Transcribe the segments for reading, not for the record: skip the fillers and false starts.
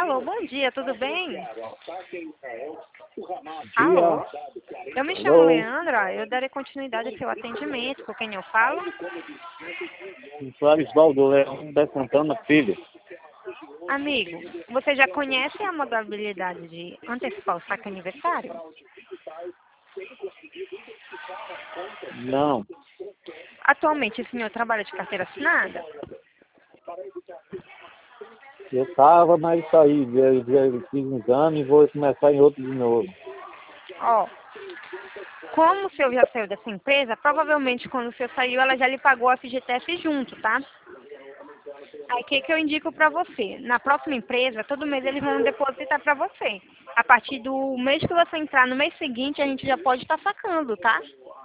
Alô, bom dia, tudo bem? Dia. Alô? Eu me chamo Alô. Leandra, eu darei continuidade ao seu atendimento, com quem eu falo? Flávio Valdo Leão da Santana Filho. Amigo, você já conhece a modalidade de antecipar o saque aniversário? Não, Atualmente o senhor trabalha de carteira assinada? eu tava, mas saí. Eu fiz um exame e vou começar em outro de novo. Ó, como o senhor já saiu dessa empresa, provavelmente quando o senhor saiu ela já lhe pagou a FGTS junto, tá? Aí o que eu indico pra você? Na próxima empresa, todo mês eles vão depositar pra você. A partir do mês que você entrar no mês seguinte, a gente já pode estar sacando, tá?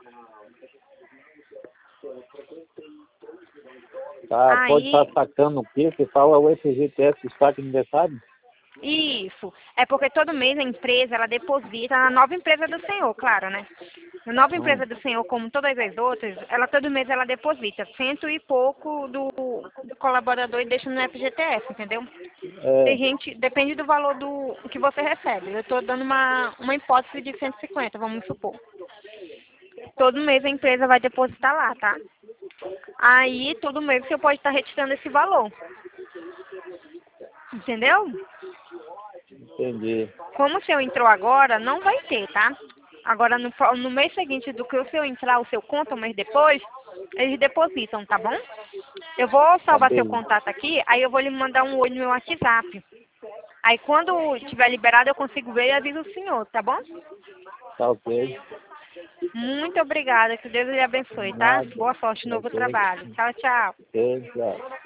Tá, pode Aí, estar sacando o quê? Você fala o FGTS do saque aniversário? isso. É porque todo mês a empresa, ela deposita na nova empresa do senhor, claro, né? Na nova Hum, empresa do senhor, como todas as outras, ela todo mês ela deposita cento e pouco do colaborador e deixa no FGTS, entendeu? Tem é, gente, depende do valor do que você recebe. Eu estou dando uma hipótese de 150, vamos supor. Todo mês a empresa vai depositar lá, tá? Aí, todo mês você pode estar retirando esse valor. Entendeu? entendi. Como o seu entrou agora, não vai ter, tá? Agora, no mês seguinte do que o seu entrar, o seu conta, um mês depois, eles depositam, tá bom? Eu vou Tá salvar seu bem. contato aqui, aí eu vou lhe mandar um oi no meu WhatsApp. Aí, quando tiver liberado, eu consigo ver e aviso o senhor, tá bom? Tá ok. Muito obrigada, que Deus lhe abençoe, tá? Nada. Boa sorte no Tá novo ok. trabalho. Tchau, tchau. Ok, tchau.